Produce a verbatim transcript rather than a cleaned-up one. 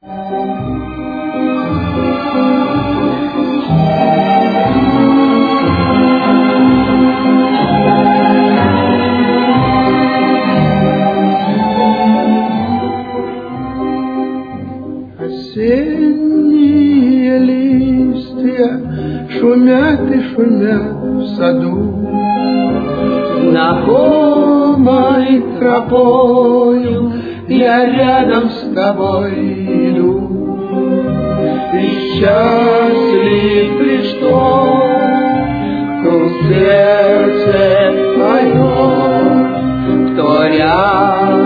Осенние листья шумят и шумят в саду. Знакомой тропою я рядом с тобой иду. И счастлив лишь тот, кто в сердце поет, кто рядом